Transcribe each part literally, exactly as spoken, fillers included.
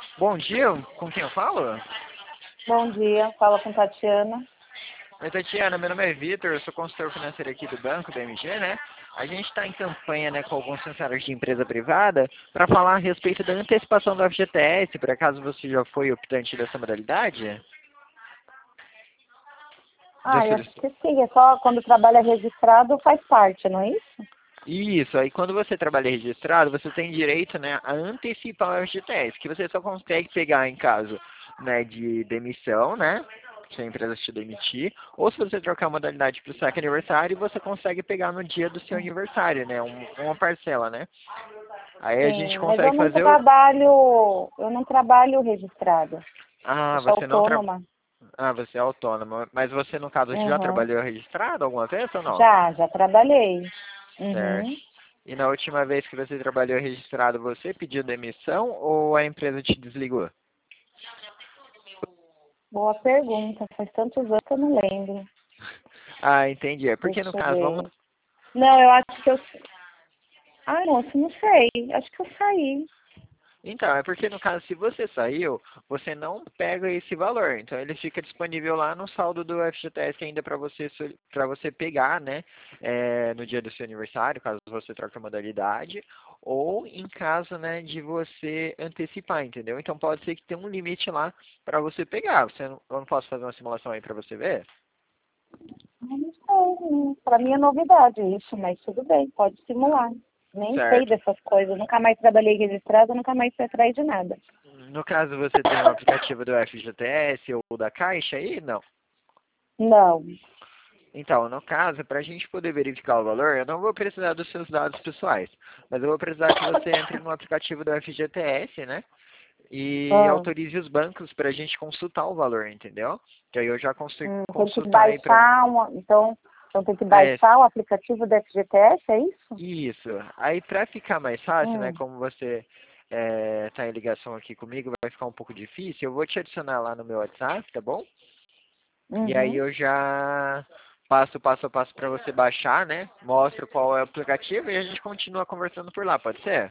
Bom dia, com quem eu falo? Bom dia, fala com Tatiana. Oi, Tatiana, meu nome é Vitor, eu sou consultor financeiro aqui do banco, B M G, né? A gente está em campanha, né, com alguns funcionários de empresa privada para falar a respeito da antecipação do F G T S, por acaso você já foi optante dessa modalidade? Já Ah, eu acho solicitou? que sim, é só quando trabalha registrado faz parte, não é isso? Isso, aí quando você trabalha registrado, você tem direito, né, a antecipar o F G T S, que você só consegue pegar em caso, né, de demissão, né, se a empresa te demitir, ou se você trocar a modalidade para o saque aniversário, você consegue pegar no dia do seu aniversário, né, um- uma parcela, né. Aí a gente Sim, mas eu consegue não fazer o... trabalho, eu não trabalho registrada. Ah, Eu sou você não tra... autônoma. Ah, você é autônomo, mas você, no caso, já Uhum. trabalhou registrado alguma vez ou não? Já, já trabalhei. Certo. Uhum. E na última vez que você trabalhou registrado, você pediu demissão ou a empresa te desligou? Boa pergunta, faz tantos anos que eu não lembro. Ah, entendi. É porque no Deixa eu caso, vamos... ver. Não, eu acho que eu. Ah, moço, não sei. Acho que eu saí. Então, é porque no caso, se você saiu, você não pega esse valor. Então, ele fica disponível lá no saldo do F G T S ainda para você para você pegar, né? é, no dia do seu aniversário, caso você troque a modalidade, ou em caso, né, de você antecipar, entendeu? Então, pode ser que tenha um limite lá para você pegar. Você não, eu não posso fazer uma simulação aí para você ver? Ah, não sei. Para mim é novidade isso, mas tudo bem, pode simular. Nem sei Certo. dessas coisas, nunca mais trabalhei registrada, nunca mais fui atrás de nada. No caso, você tem o aplicativo do F G T S ou da Caixa aí? Não. Não. Então, no caso, para a gente poder verificar o valor, eu não vou precisar dos seus dados pessoais, mas eu vou precisar que você entre no aplicativo do F G T S, né? E Ah, autorize os bancos para a gente consultar o valor, entendeu? Que aí eu já consigo hum, tem que consultar aí para... baixar uma, então, então tem que É, baixar o aplicativo do F G T S, é isso? isso. Aí para ficar mais fácil, né? Hum, Como você está em ligação aqui comigo, vai ficar um pouco difícil. Eu vou te adicionar lá no meu WhatsApp, tá bom? E aí uhum, eu já passo passo a passo para você baixar, né? Mostro qual é o aplicativo e a gente continua conversando por lá, pode ser?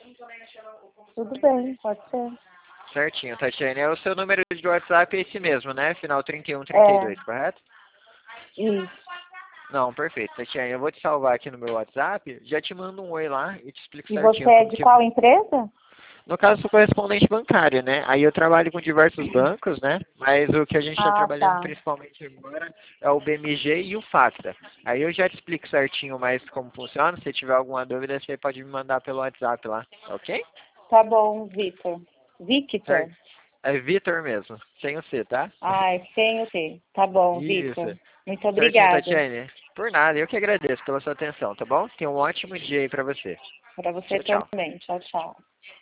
tudo bem, pode ser. Certinho, Tatiane. É o seu número de WhatsApp é esse mesmo, né? Final trinta e um, trinta e É, dois, correto? isso. Não, perfeito, Tatiane. Eu vou te salvar aqui no meu WhatsApp, já te mando um oi lá e te explico E você certinho é como de que... qual empresa? No caso, sou correspondente bancário, né? Aí eu trabalho com diversos bancos, né? Mas o que a gente está Ah, trabalhando tá. principalmente agora é o B M G e o Facta. Aí eu já te explico certinho mais como funciona. Se tiver alguma dúvida, você pode me mandar pelo WhatsApp lá, ok? Tá bom, Vitor. Victor. Certo? É Vitor mesmo, sem o C, tá? Ai, sem o T. Tá bom, Isso. Vitor. Muito Certinho, obrigada. Tatiane. Por nada, eu que agradeço pela sua atenção, tá bom? Tenha um ótimo dia aí pra você. Para você Tchau, tchau. também. Tchau, tchau.